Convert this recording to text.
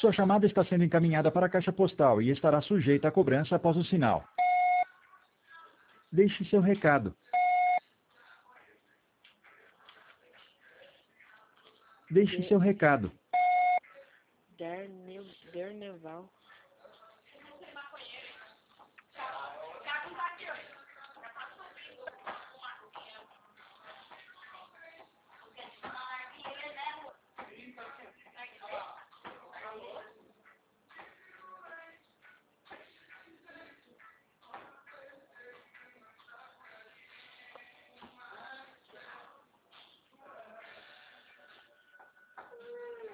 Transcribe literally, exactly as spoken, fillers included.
Sua chamada está sendo encaminhada para a caixa postal e estará sujeita a cobrança após o sinal. Deixe seu recado. Deixe seu recado.